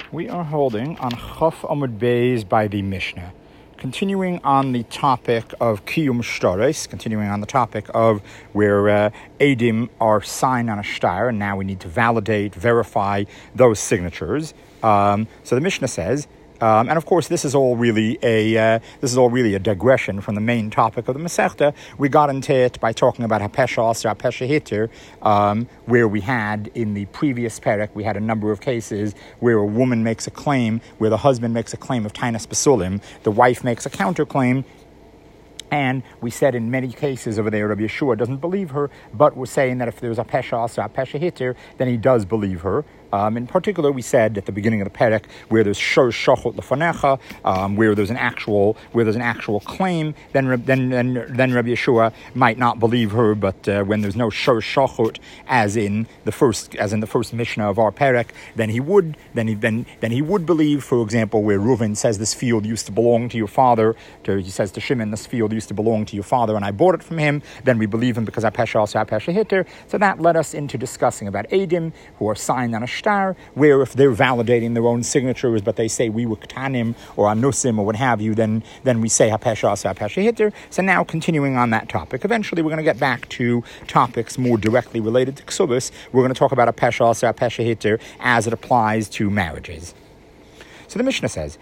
We are holding on Chaf Amud Beis by the Mishnah. Continuing on the topic of Kiyum Shtaros, continuing on the topic of where Eidim are signed on a shtar, and now we need to validate, verify those signatures. So the Mishnah says, and of course, this is all really a digression from the main topic of the Masechta. We got into it by talking about Hapesha Asr, Hapesha Hitter, where we had in the previous perek, we had a number of cases where a woman makes a claim, where the husband makes a claim of Tainas Basulim, the wife makes a counterclaim. And we said in many cases over there, Rabbi Yeshua doesn't believe her, but we're saying that if there's a Pesha Asr, a Pesha Hitter, then he does believe her. In particular, we said at the beginning of the perek where there's shor shachot lefanecha, where there's an actual claim, then Rabbi Yeshua might not believe her. But when there's no shor shachot, as in the first Mishnah of our perek, then he would believe. For example, where Reuven says this field used to belong to your father, he says to Shimon, this field used to belong to your father, and I bought it from him. Then we believe him because Hapesha Asr, Hapesha Hitter. So that led us into discussing about Eidim who are signed on a shtar, where if they're validating their own signatures, but they say we were Ktanim or Anusim or what have you, then we say Hapesha Asr, Hapesha Hitter. So now continuing on that topic, eventually we're going to get back to topics more directly related to Ksubas. We're going to talk about Hapesha Asr, Hapesha Hitter as it applies to marriages. So the Mishnah says,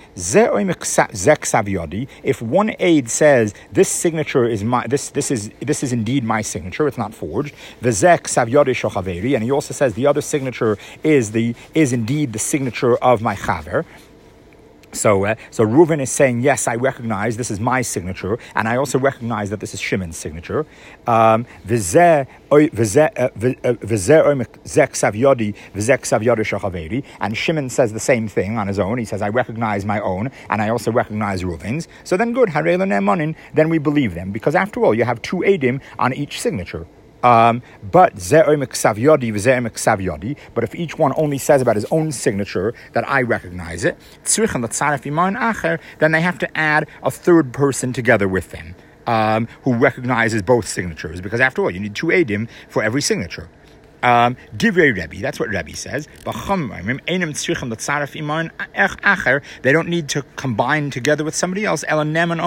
if one aid says this signature is my this is indeed my signature, it's not forged. And he also says the other signature is indeed the signature of my chaver. So Reuven is saying, yes, I recognize this is my signature, and I also recognize that this is Shimon's signature. And Shimon says the same thing on his own. He says, I recognize my own, and I also recognize Reuven's. So then good, then we believe them, because after all, you have two Eidim on each signature. But if each one only says about his own signature that I recognize it, then they have to add a third person together with them who recognizes both signatures, because after all, you need two Eidim for every signature. Divrei Rebbe, that's what Rebbe says. They don't need to combine together with somebody else. The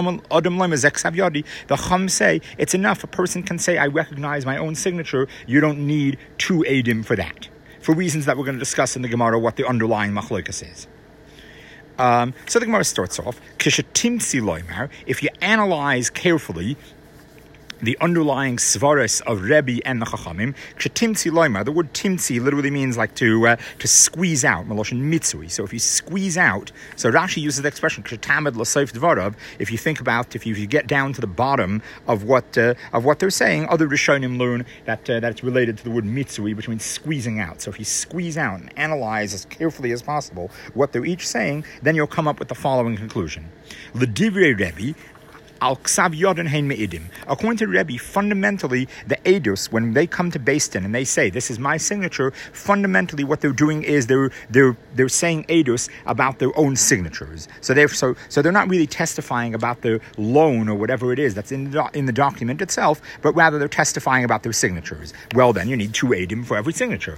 Chum say it's enough. A person can say, I recognize my own signature. You don't need two Eidim for that, for reasons that we're going to discuss in the Gemara, what the underlying machlokas is. So the Gemara starts off, if you analyze carefully the underlying svaras of Rebbe and the Chachamim, the word timtzi literally means like to squeeze out, meloshin mitzui. So if you squeeze out, so Rashi uses the expression if you think about, if you get down to the bottom of what they're saying, other Rishonim learn that it's related to the word mitzui, which means squeezing out. So if you squeeze out and analyze as carefully as possible what they're each saying, then you'll come up with the following conclusion. L'divrei Rebbe, according to Rebbe, fundamentally, the Eidos, when they come to Beis Din and they say, this is my signature, fundamentally what they're doing is they're saying Eidos about their own signatures. So they're not really testifying about their loan or whatever it is that's in the document itself, but rather they're testifying about their signatures. Well, then you need two Eidim for every signature.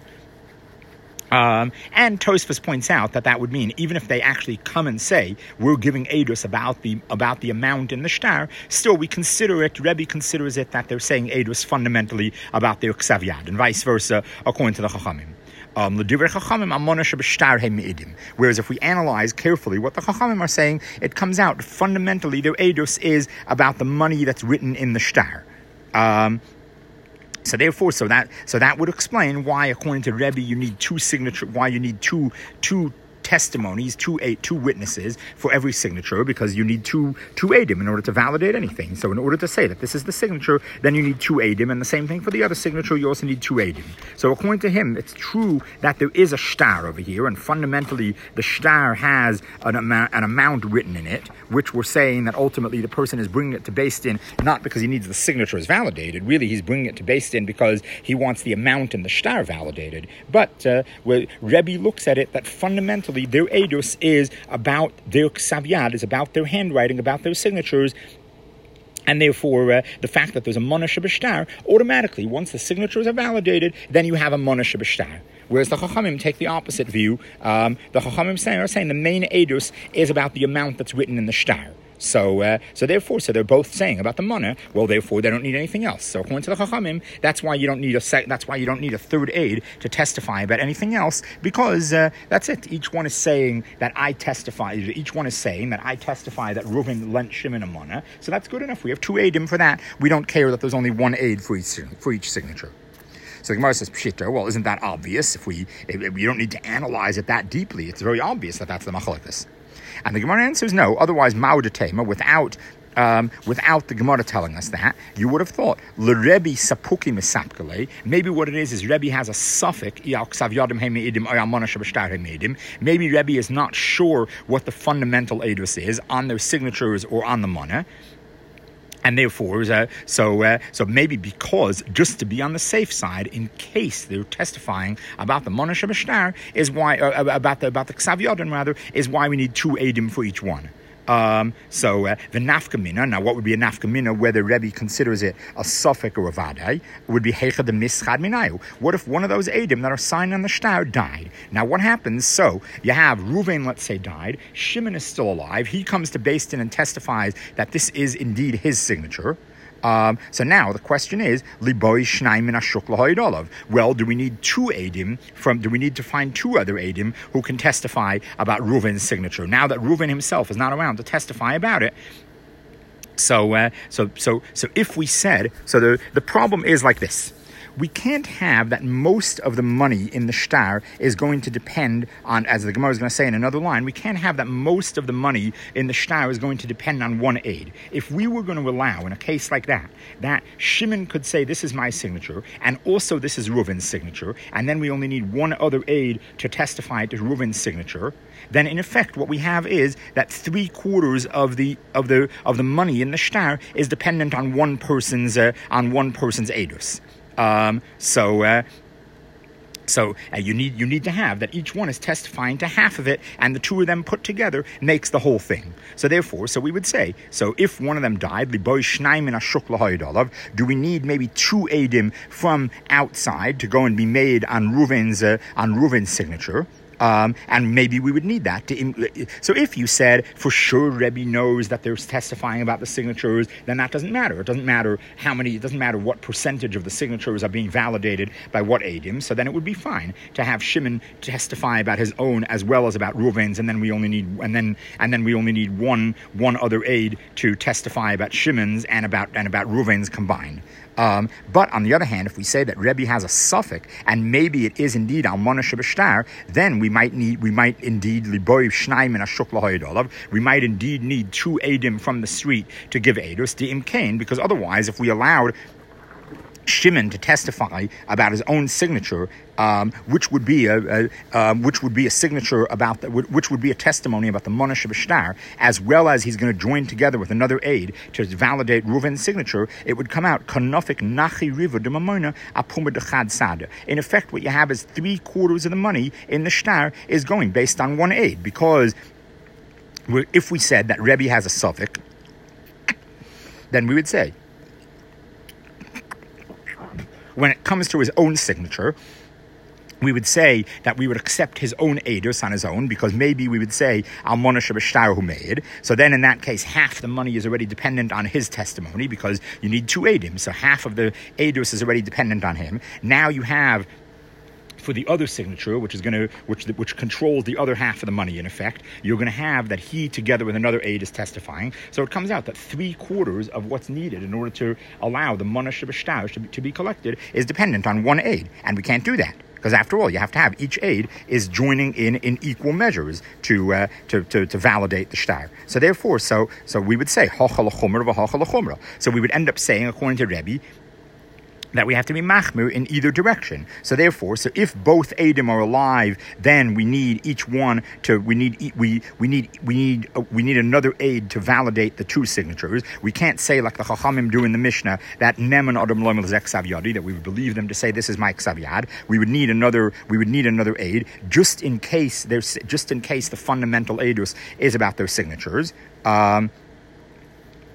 And Tosfos points out that would mean even if they actually come and say we're giving Eidos about the amount in the shtar, still we consider it. Rebbe considers it that they're saying Eidos fundamentally about their ksav yad, and vice versa according to the Chachamim. Whereas if we analyze carefully what the Chachamim are saying, it comes out fundamentally their Eidos is about the money that's written in the shtar. So therefore, so that would explain why, according to Rebbe, you need two testimonies, two witnesses for every signature, because you need two Eidim in order to validate anything. So in order to say that this is the signature, then you need two Eidim, and the same thing for the other signature, you also need two Eidim. So according to him, it's true that there is a shtar over here, and fundamentally the shtar has an amount written in it, which we're saying that ultimately the person is bringing it to Beis Din not because he needs the signatures validated. Really, he's bringing it to Beis Din because he wants the amount in the shtar validated. But Rebbe looks at it that fundamentally their Eidos is about their ksav yad, is about their handwriting, about their signatures, and therefore the fact that there's a monah shebashtar, automatically, once the signatures are validated, then you have a monah shebashtar. Whereas the Chachamim take the opposite view. The Chachamim are saying the main edus is about the amount that's written in the shtar. So therefore, they're both saying about the mana. Well, therefore, they don't need anything else. So according to the Chachamim, that's why you don't need a third aid to testify about anything else, because that's it. Each one is saying that I testify. Each one is saying that I testify that Reuven lent Shimon a mana. So that's good enough. We have two aidim for that. We don't care that there's only one aid for each signature. So the Gemara says, Pshita, well, isn't that obvious? If we don't need to analyze it that deeply, it's very obvious that that's the machlokes. And the Gemara answers no. Otherwise, ma'udatema, without the Gemara telling us that, you would have thought l'Rebbe sapuki misapkale. Maybe what it is Rebbe has a suffix. Maybe Rebbe is not sure what the fundamental edus is on their signatures or on the mana. And therefore, so maybe because, just to be on the safe side, in case they're testifying about the Monash B'Shtar, is why, about the Ksav Yodin rather, is why we need two Eidim for each one. The nafkamina, now what would be a nafkamina, whether Rebbe considers it a suffix or a vadai, would be heicha de mischad minayu. What if one of those Eidim that are signed on the shtar died? Now what happens? So you have Reuven, let's say, died. Shimon is still alive. He comes to Beis Din and testifies that this is indeed his signature. So now the question is, Liboy Shnaim min Ashuk Lahoid Olav. Well, do we need two Eidim do we need to find two other Eidim who can testify about Reuven's signature? Now that Reuven himself is not around to testify about it. So if we said, so the problem is like this. We can't have that most of the money in the shtar is going to depend on, as the Gemara is going to say in another line, we can't have that most of the money in the shtar is going to depend on one aid. If we were going to allow, in a case like that Shimon could say, this is my signature, and also this is Reuven's signature, and then we only need one other aid to testify to Reuven's signature, then in effect what we have is that 3/4 of the money in the shtar is dependent on one person's edus. So you need to have that each one is testifying to half of it, and the two of them put together makes the whole thing. So therefore, we would say, so if one of them died, do we need maybe two Eidim from outside to go and be made on Reuven's signature? And maybe we would need that. So if you said, for sure Rebbe knows that they're testifying about the signatures, then that doesn't matter. It doesn't matter what percentage of the signatures are being validated by what Eidim. So then it would be fine to have Shimon testify about his own as well as about Reuven's, and then we only need one other aid to testify about Shimon's and about Reuven's combined. But on the other hand, if we say that Rebbe has a suffix, and maybe it is indeed Almana Shebashtar, then we might indeed Liboy Shnaim and Ashuk Lahoid Olav. We might indeed need two Eidim from the street to give Eidos to Imkain, because otherwise, if we allowed Shimon to testify about his own signature, which would be a signature about which would be a testimony about the Monash B'Shtar, as well as he's going to join together with another aid to validate Reuven's signature. It would come out Kanofik Nachi Riva de Mamona Apuma Dechad Sada. In effect, what you have is 3/4 of the money in the shtar is going based on one aid, because if we said that Rebbe has a suffix, then we would say, when it comes to his own signature, we would say that we would accept his own edus on his own, because maybe we would say Almona Shebashtar who made. So then in that case, half the money is already dependent on his testimony, because you need two edim. So half of the edus is already dependent on him. Now you have, for the other signature, which controls the other half of the money, in effect, you're going to have that he, together with another aid, is testifying. So it comes out that 3/4 of what's needed in order to allow the Monash B'Shtar to be collected is dependent on one aid, and we can't do that. Because after all, you have to have each aid is joining in equal measures to validate the shtar. So therefore, so we would say hachal chumra v'hachal chumra. So we would end up saying, according to Rebbe, that we have to be machmir in either direction. So therefore, if both Eidim are alive, then we need each one to we need another aid to validate the two signatures. We can't say like the Chachamim do in the Mishnah that Neman Adam Loimel Zek Ksav Yadi, that we would believe them to say this is my Ksav Yad. We would need another aid just in case the fundamental aidus is about their signatures.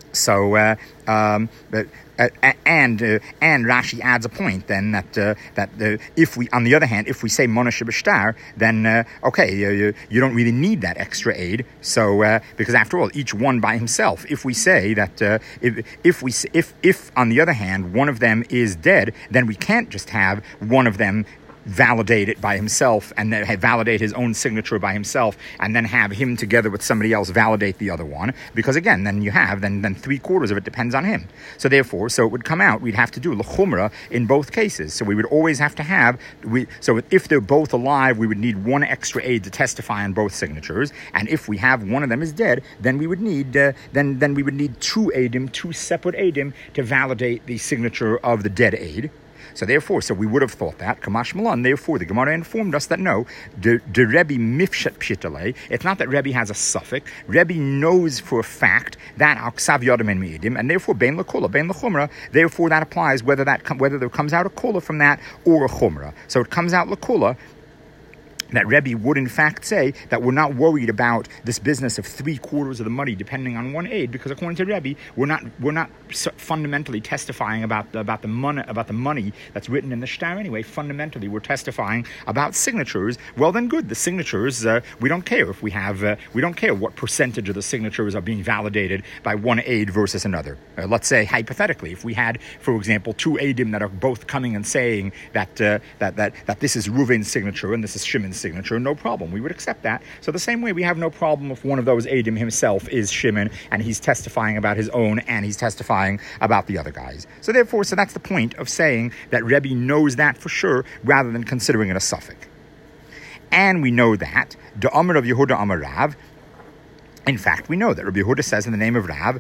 And Rashi adds a point then that if we, on the other hand, if we say Monash B'Shtar, then you don't really need that extra aid. So because after all, each one by himself. If we say that if on the other hand one of them is dead, then we can't just have one of them validate it by himself and then validate his own signature by himself and then have him together with somebody else validate the other one, because again then 3/4 of it depends on him. So therefore, so it would come out we'd have to do l'chumra in both cases. So we would always have to have so if they're both alive, we would need one extra aid to testify on both signatures, and if we have one of them is dead, then we would need then we would need two separate aidim to validate the signature of the dead aid. So therefore, we would have thought that, Kamash Malan, therefore the Gemara informed us that no, the Rebbe mifshat pshitale, it's not that Rebbe has a suffix. Rebbe knows for a fact that al ksav yodem en mi'idim, and therefore bein l'kula, bein l'chumra, therefore that applies whether there comes out a kula from that or a chumra. So it comes out l'kula, that Rebbe would in fact say that we're not worried about this business of 3/4 of the money depending on one aid, because according to Rebbe, we're not fundamentally testifying about the money that's written in the shtar anyway. Fundamentally, we're testifying about signatures. Well, then good. The signatures we don't care if we have we don't care what percentage of the signatures are being validated by one aid versus another. Let's say hypothetically, if we had, for example, two aidim that are both coming and saying that this is Reuven's signature and this is Shimon's signature, no problem. We would accept that. So the same way we have no problem if one of those Eidim himself is Shimon and he's testifying about his own and he's testifying about the other guys. So therefore, that's the point of saying that Rebbe knows that for sure rather than considering it a suffix. And we know that the Amar of Yehuda Amar Rav, in fact, we know that Rabbi Yehuda says in the name of Rav,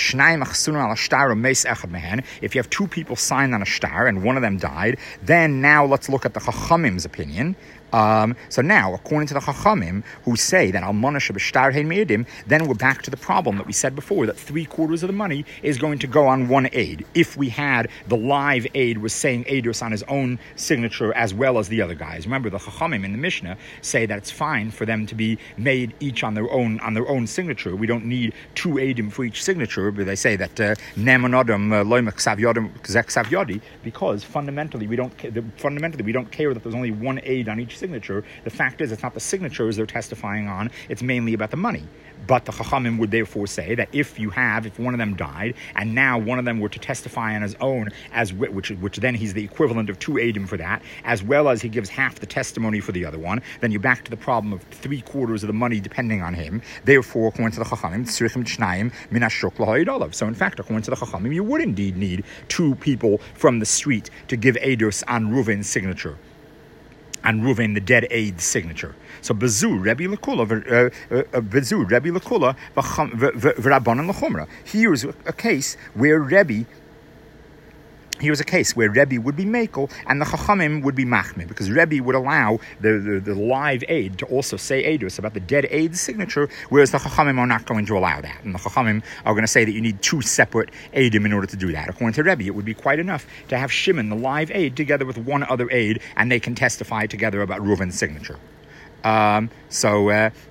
if you have two people signed on a shtar and one of them died, then now let's look at the Chachamim's opinion. So now, according to the Chachamim, who say that Almana Shebeshtar Hein Meidim, then we're back to the problem that we said before, that 3/4 of the money is going to go on one aid. If we had the live aid was saying Eidos on his own signature as well as the other guys. Remember, the Chachamim in the Mishnah say that it's fine for them to be made each on their own signature. We don't need two aidim for each signature, but they say that Nemanodam Loimak Savyodam Zek Savyodi, because fundamentally we don't care that there's only one aid on each signature. The fact is, it's not the signatures they're testifying on, it's mainly about the money. But the Chachamim would therefore say that if one of them died, and now one of them were to testify on his own, which then he's the equivalent of two aidim for that, as well as he gives half the testimony for the other one, then you're back to the problem of 3/4 of the money depending on him. Therefore, according to the Chachamim, so in fact, according to the Chachamim, you would indeed need two people from the street to give Eidos on Reuven's signature, and Reuven, the dead aid's signature. So Bezu Rebbe Lekula v'Rabbanan L'chumra. Here's a case where Rebbe would be Mekel and the Chachamim would be Machmir, because Rebbe would allow the live aid to also say Eidos about the dead aid's signature, whereas the Chachamim are not going to allow that. And the Chachamim are going to say that you need two separate aidim in order to do that. According to Rebbe, it would be quite enough to have Shimon, the live aid, together with one other aid, and they can testify together about Reuven's signature. So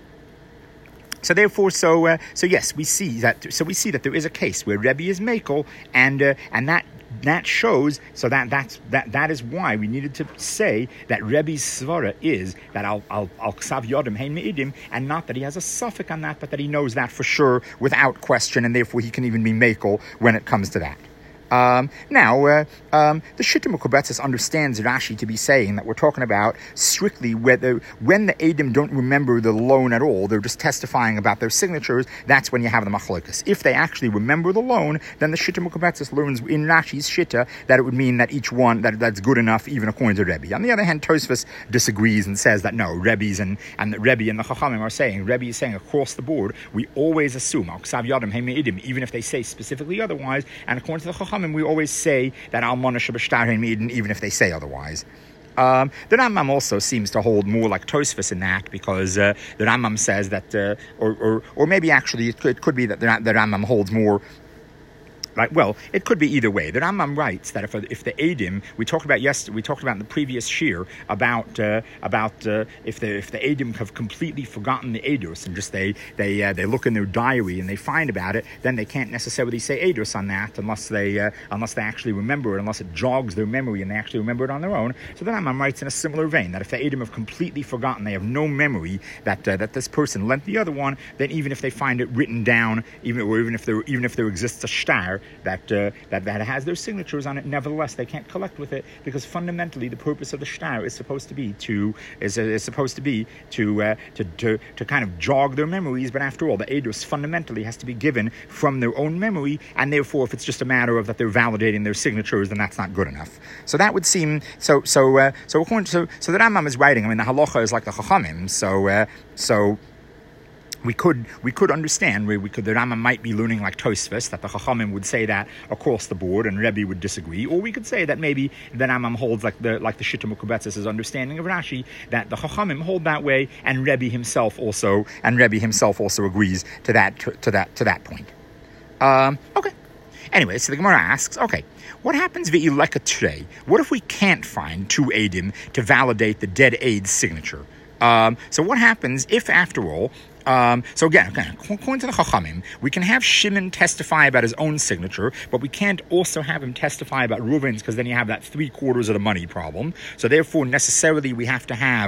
yes, we see that there is a case where Rebbe is Mekel, and that shows, so that is why we needed to say that Rebbe's svara is that al ksav yodem hein meidim, and not that he has a suffix on that, but that he knows that for sure without question, and therefore he can even be Mekel when it comes to that. The Shita Mekubetzes understands Rashi to be saying that we're talking about strictly whether when the Eidim don't remember the loan at all, they're just testifying about their signatures, that's when you have the Machlokes. If they actually remember the loan, then the Shita Mekubetzes learns in Rashi's Shita that it would mean that each one, that's good enough even according to Rebbe. On the other hand, Tosfos disagrees and says that no, Rebbe's and the Rebbe and the Chachamim are saying, Rebbe is saying across the board, we always assume, Al Ksav Yodem Hein Meidim, even if they say specifically otherwise, and according to the Chachamim, we always say that Almana Shebeshtar Hein Meidim, even if they say otherwise. The Rambam also seems to hold more like Tosfos in that, because the Rambam says that, or maybe actually it could be that the Rambam holds more Right. Well, it could be either way. The Rambam writes that if the Eidim we talked about in the previous shir about if the Eidim have completely forgotten the Eidos and just they look in their diary and they find about it, then they can't necessarily say Eidos on that unless they actually remember it, unless it jogs their memory and they actually remember it on their own. So the Rambam writes in a similar vein that if the Eidim have completely forgotten, they have no memory that this person lent the other one, then even if they find it written down, even if there exists a shtar that has their signatures on it, nevertheless they can't collect with it, because fundamentally the purpose of the shtar is supposed to be to kind of jog their memories. But after all, the eidos fundamentally has to be given from their own memory, and therefore if it's just a matter of that they're validating their signatures, then that's not good enough. So that would seem so the Rambam is writing. I mean, the halacha is like the chachamim. So we could understand the Rambam might be learning like Tosfos, that the Chachamim would say that across the board and Rebbe would disagree, or we could say that maybe the Rambam holds like the Shita Mukubetz's understanding of Rashi, that the Chachamim hold that way, and Rebbe himself also agrees to that point. Okay. Anyway, so the Gemara asks, okay, what happens v'ileka today? What if we can't find two Eidim to validate the dead Eid's signature? So what happens if, after all, so again, according to the Chachamim, we can have Shimon testify about his own signature, but we can't also have him testify about Reuven's, because then you have that 3/4 of the money problem. So therefore, necessarily we have to have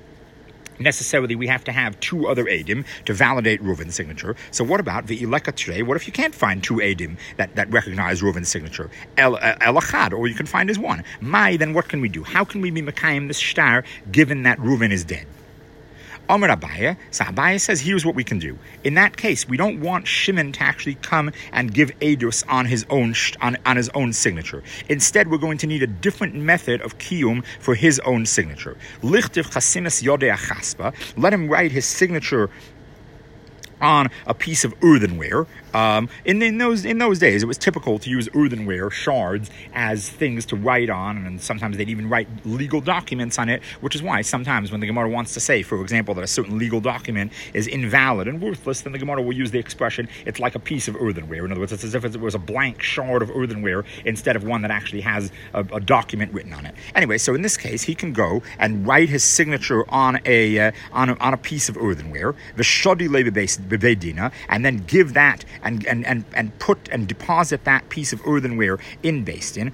two other Eidim to validate Reuven's signature. So what about the Ileka today? What if you can't find two Eidim that recognize Reuven's signature? El Achad, or you can find his one. Mai, then what can we do? How can we be Mekayim this shtar, given that Reuven is dead? Amar Abaye, so Abaye says, here's what we can do. In that case, we don't want Shimon to actually come and give Eidos on his own signature. Instead, we're going to need a different method of kiyum for his own signature. Lichtiv chasimas yodei achaspa. Let him write his signature on a piece of earthenware. In those days, it was typical to use earthenware shards as things to write on, and sometimes they'd even write legal documents on it, which is why sometimes when the Gemara wants to say, for example, that a certain legal document is invalid and worthless, then the Gemara will use the expression, it's like a piece of earthenware. In other words, it's as if it was a blank shard of earthenware instead of one that actually has a document written on it. Anyway, so in this case, he can go and write his signature on a piece of earthenware, the shadi bebedina, and then give that and put and deposit that piece of earthenware in Beis Din.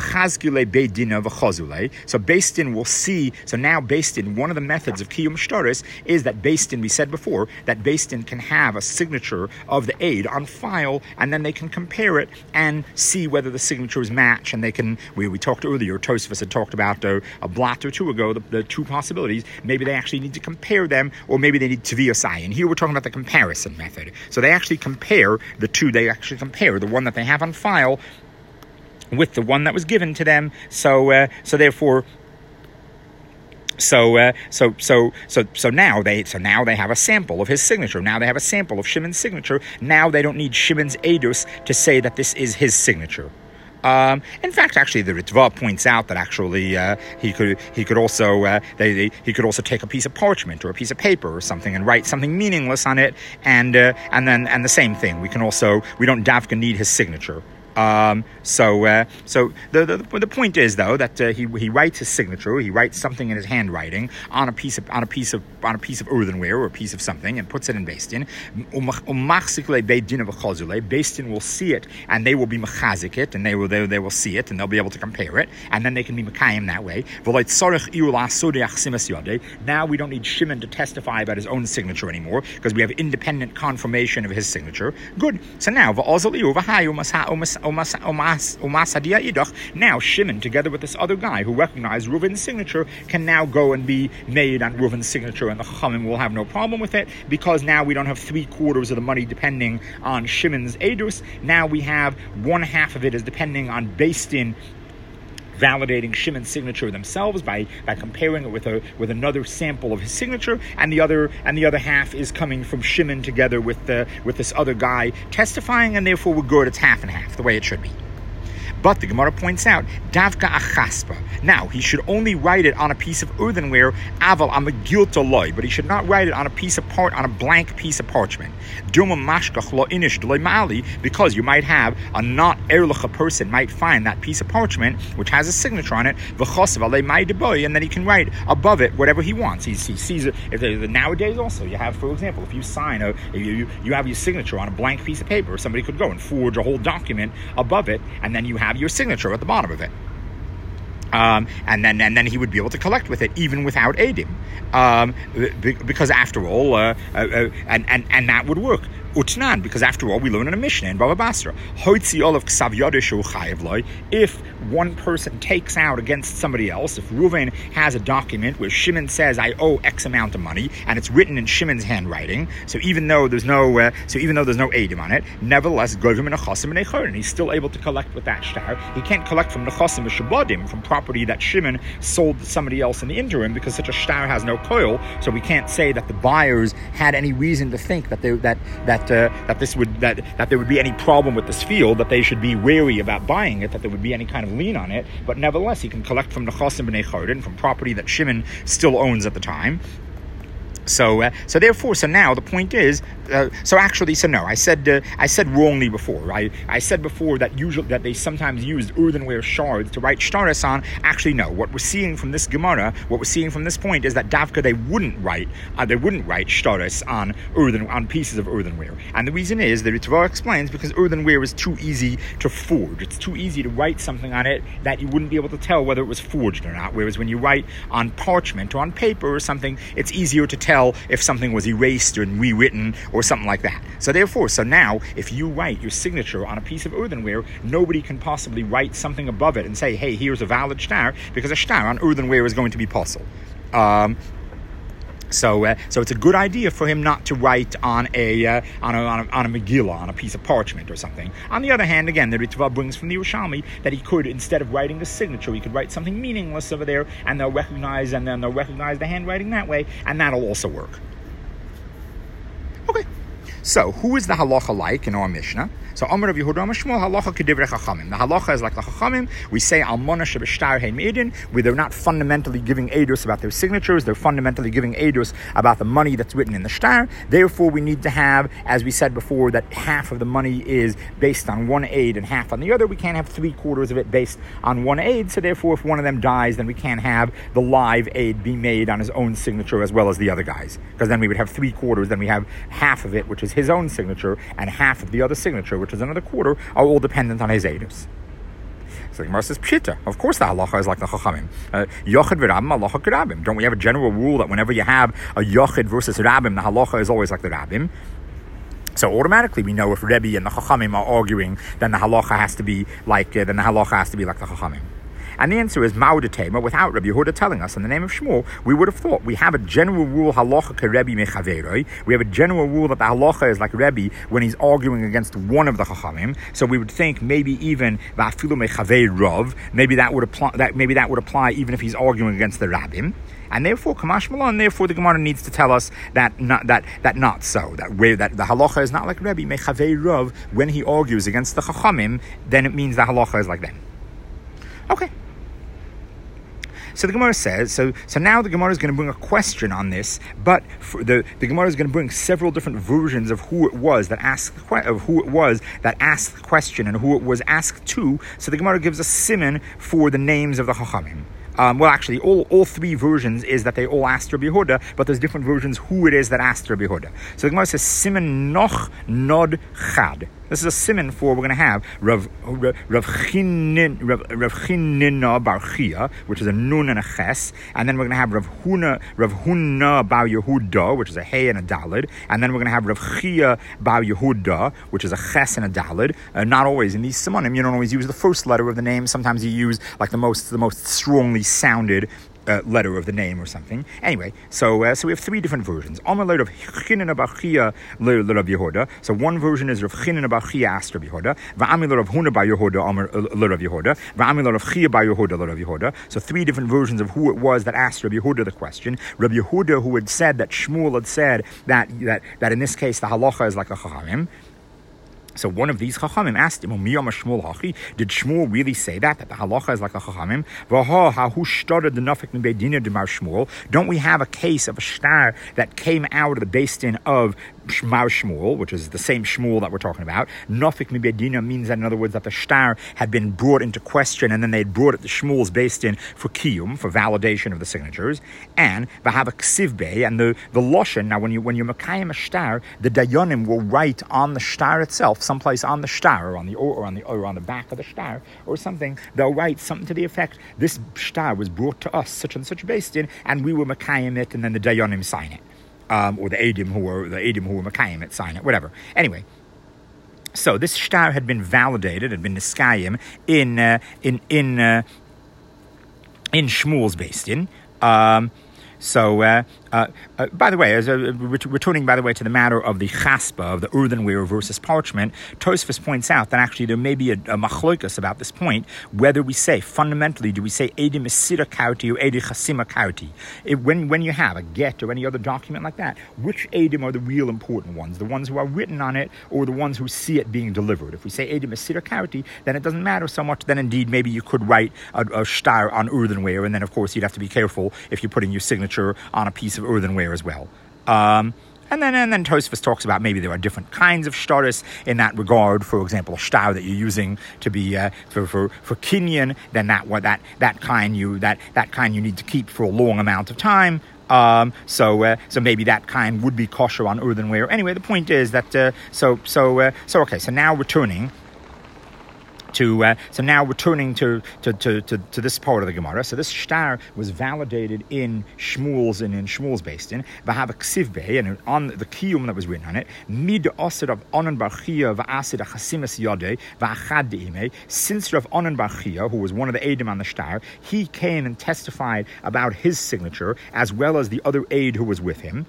So Beis Din will see. So now Beis Din, one of the methods of kiyum shtaris is that Beis Din, we said before, that Beis Din can have a signature of the aid on file, and then they can compare it and see whether the signatures match. And they can. We talked earlier. Tosfos had talked about a blot or two ago the two possibilities. Maybe they actually need to compare them, or maybe they need tviyos ayin. Here we're talking about the comparison method. So they actually compare the two. They actually compare the one that they have on file with the one that was given to them. So now they have a sample of his signature. Now they have a sample of Shimon's signature. Now they don't need Shimon's edus to say that this is his signature. In fact, actually, the Ritva points out that actually he could also take a piece of parchment or a piece of paper or something and write something meaningless on it, and the same thing. We don't davka need his signature. So the point is, though, that he writes his signature. He writes something in his handwriting on a piece of earthenware or a piece of something and puts it in Beis Din. Beis Din will see it, and they will be mechazik it, and they will see it, and they'll be able to compare it, and then they can be mekayim that way. Now we don't need Shimon to testify about his own signature anymore, because we have independent confirmation of his signature. Good. So now now Shimon, together with this other guy who recognized Reuven's signature, can now go and be made on Reuven's signature, and the Chachamim will have no problem with it, because now we don't have 3/4 of the money depending on Shimon's edus. Now we have 1/2 of it is depending on Beis Din validating Shimon's signature themselves by comparing it with another sample of his signature, and the other half is coming from Shimon together with this other guy testifying, and therefore we're good. It's half and half, the way it should be. But the Gemara points out, Davka achaspa. Now, he should only write it on a piece of earthenware, aval amagilta loy, but he should not write it on a blank piece of parchment. Duma mashkach lo inish deloy ma'ali, because you might have a not erlicha person might find that piece of parchment which has a signature on it, v'chosav alei mai deboy, and then he can write above it whatever he wants. He sees it. Nowadays also, you have, for example, if you sign you have your signature on a blank piece of paper, somebody could go and forge a whole document above it, and then you have your signature at the bottom of it. And then he would be able to collect with it even without Eidim, because after all, and that would work. Utnan, because after all, we learn in a Mishnah in Bava Basra, if one person takes out against somebody else, if Reuven has a document where Shimon says, I owe X amount of money, and it's written in Shimon's handwriting, so even though there's no Eidim on it, nevertheless, Govim and Nechasim and Echor, and he's still able to collect with that shtar. He can't collect from Nechasim and Shabadim, from property that Shimon sold to somebody else in the interim, because such a shtar has no koil, so we can't say that the buyers had any reason to think that there would be any problem with this field, that they should be wary about buying it, that there would be any kind of lien on it. But nevertheless, he can collect from Nechasim b'nei Chordan, from property that Shimon still owns at the time. So now the point is, no, I said wrongly before. I said before that they sometimes used earthenware shards to write shtaris on. Actually, no. What we're seeing from this Gemara, what we're seeing from this point, is that Davka they wouldn't write shtaris on pieces of earthenware. And the reason is, the Ritva explains, because earthenware is too easy to forge. It's too easy to write something on it that you wouldn't be able to tell whether it was forged or not. Whereas when you write on parchment or on paper or something, it's easier to tell if something was erased or rewritten or something like that. So now, if you write your signature on a piece of earthenware, nobody can possibly write something above it and say, hey, here's a valid shtar, because a shtar on earthenware is going to be possible. So it's a good idea for him not to write on a Megillah, on a piece of parchment or something. On the other hand, again, the Ritva brings from the Yerushalmi that he could, instead of writing a signature, he could write something meaningless over there, and they'll recognize the handwriting that way, and that'll also work. Okay. So, who is the halacha like in our Mishnah? So, Amar Rav Yehuda Amar Shmuel, halacha kedivrei chachamim. The halacha is like the chachamim. We say almana shebeshtar hein meidin, where they're not fundamentally giving edus about their signatures. They're fundamentally giving edus about the money that's written in the shtar. Therefore, we need to have, as we said before, that half of the money is based on one aid and half on the other. We can't have 3/4 of it based on one aid. So, therefore, if one of them dies, then we can't have the live aid be made on his own signature as well as the other guys, because then we would have 3/4. Then we have half of it, which is his own signature, and half of the other signature, which is another quarter, are all dependent on his edus. So the Gemara says, Pshita. Of course the halacha is like the chachamim. Yochid v'rabim, halacha k'rabim. Don't we have a general rule that whenever you have a yochid versus rabbim, the halacha is always like the rabbim? So automatically we know if Rebbe and the chachamim are arguing, then the halacha has to be like the chachamim. And the answer is Ma'udatema, without Rabbi Yehuda telling us in the name of Shmuel, we would have thought we have a general rule halacha keRebbi mechaveroi. We have a general rule that the halacha is like Rebbe when he's arguing against one of the chachamim. So we would think maybe even va'afilu mechaver rov, maybe that would apply even if he's arguing against the rabbim. And therefore, Kamash Malon, therefore the Gemara needs to tell us that not so. That the halacha is not like Rebbe mechaver rov when he argues against the chachamim, then it means the halacha is like them. Okay. So the Gemara says, so now the Gemara is going to bring a question on this, but the Gemara is going to bring several different versions of who it was that asked the question and who it was asked to. So the Gemara gives a siman for the names of the Chachamim. Well, actually, all three versions is that they all asked Rabbi Yehuda, but there's different versions who it is that asked Rabbi Yehuda. So the Gemara says, Siman Noch Nod Chad. This is a siman for, we're going to have Rav Chinina Bar Chia, which is a nun and a ches, and then we're going to have Rav Huna Bar Yehuda, which is a hey and a dalid, and then we're going to have Rav Chia Bar Yehuda, which is a ches and a dalid. Not always in these simanim, you don't always use the first letter of the name. Sometimes you use like the most strongly sounded letter of the name or something. Anyway, so we have three different versions. So one version is Rav Chinina Bar Chia asked Rabbi Yehuda. Rav Huna Bar Yehuda Rav Yehuda. Rav Chia Bar Yehuda Rav Yehuda. So three different versions of who it was that asked Rabbi Yehuda the question. Rabbi Yehuda, who had said that Shmuel had said that in this case the halacha is like the chachamim. So one of these chachamim asked him, did Shmuel really say that the halacha is like a chachamim? Don't we have a case of a shtar that came out of the Beis Din of Mar Shmuel, which is the same Shmuel that we're talking about? Nafik mi bedina means that, in other words, that the shtar had been brought into question, and then they had brought it to Shmuel's Beis Din for kiyum, for validation of the signatures, and v'hava ksiv bey, and the loshen. Now, when you're makayim a shtar, the dayanim will write on the shtar itself, someplace on the shtar, or on the back of the shtar, or something. They'll write something to the effect: this shtar was brought to us, such and such a Beis Din, and we were makayim it, and then the dayanim sign it. Or the Eidim who were Makayim it, sign it, whatever. Anyway, so this shtar had been validated, had been niskayim in Shmuel's Beis Din. By the way, as returning, by the way, to the matter of the chaspa, of the earthenware versus parchment, Tosfos points out that actually there may be a machlokas about this point, whether we say, fundamentally, do we say Edim Mesira Kauti or Edim Chasima Kauti? When you have a get or any other document like that, which Edim are the real important ones? The ones who are written on it, or the ones who see it being delivered? If we say Edim Mesira Kauti, then it doesn't matter so much. Then indeed, maybe you could write a shtar on earthenware, and then of course you'd have to be careful if you're putting your signature on a piece of earthenware as well. And then Tosfos talks about maybe there are different kinds of shtaris in that regard. For example, a shtar that you're using to be for kinyan, then that kind you need to keep for a long amount of time. So maybe that kind would be kosher on earthenware. Anyway, the point is that so now returning to this part of the Gemara. So this shtar was validated in Shmuel's Beis Din. V'hava ksiv bey, and on the kiyum that was written on it, mid osir of Onan bar Chia v'asid achasimas yodei v'achad deimei. Since Rav Onan bar Chia, who was one of the Eidim on the shtar, he came and testified about his signature as well as the other aid who was with him.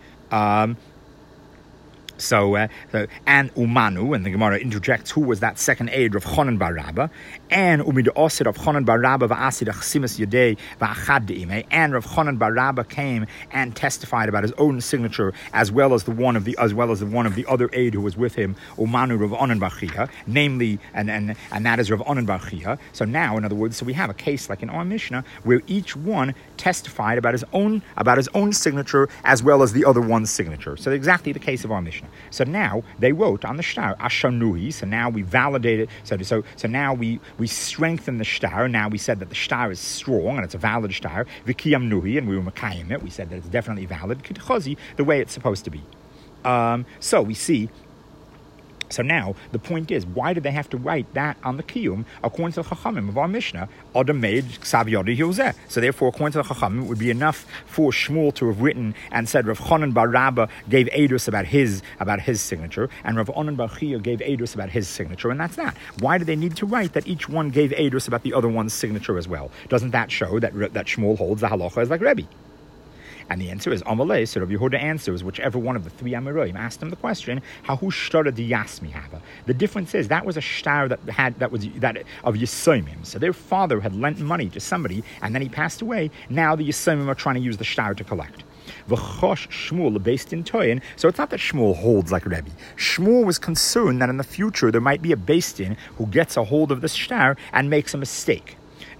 And Umanu, and the Gemara interjects who was that second aid, Rav Chonan bar Rabba, and Umid Osir of Chonan bar Rabba v'asid achasimas yodei v'achad deimei, and Rav Chonan bar Rabba came and testified about his own signature as well as the one of the other aid who was with him, Umanu Rav Onan bar Chia, namely, and that is Rav Onan bar Chia. So now, in other words, so we have a case like in our Mishnah where each one testified about his own signature as well as the other one's signature. So exactly the case of our Mishnah. So now they wrote on the shtar Ashanuhi. So now we validate it. So now we strengthen the shtar. Now we said that the shtar is strong and it's a valid shtar. Vikiyam Nuhi, and we were makayim it. We said that it's definitely valid. K'tchazi, the way it's supposed to be. So we see. So now, the point is, why did they have to write that on the kiyum? According to the Chachamim of our Mishnah, Adam made Ksav Yodi Yozeh. So therefore, according to the Chachamim, it would be enough for Shmuel to have written and said Rav Chonan bar Rabba gave Eidus about his signature, and Rav Onan bar Chia gave Eidus about his signature, and that's that. Why do they need to write that each one gave Eidus about the other one's signature as well? Doesn't that show that Shmuel holds the halacha is like Rebbe? And the answer is Amalei. So Rav Yehuda answers whichever one of the three Amoraim asked him the question, "Hahu shtar di yasmi hava." The difference is that was a shtar that of Yisomim. So their father had lent money to somebody, and then he passed away. Now the Yisomim are trying to use the shtar to collect. V'chosh Shmuel based in Toyin. So it's not that Shmuel holds like Rebbe. Shmuel was concerned that in the future there might be a Beis Din who gets a hold of this shtar and makes a mistake.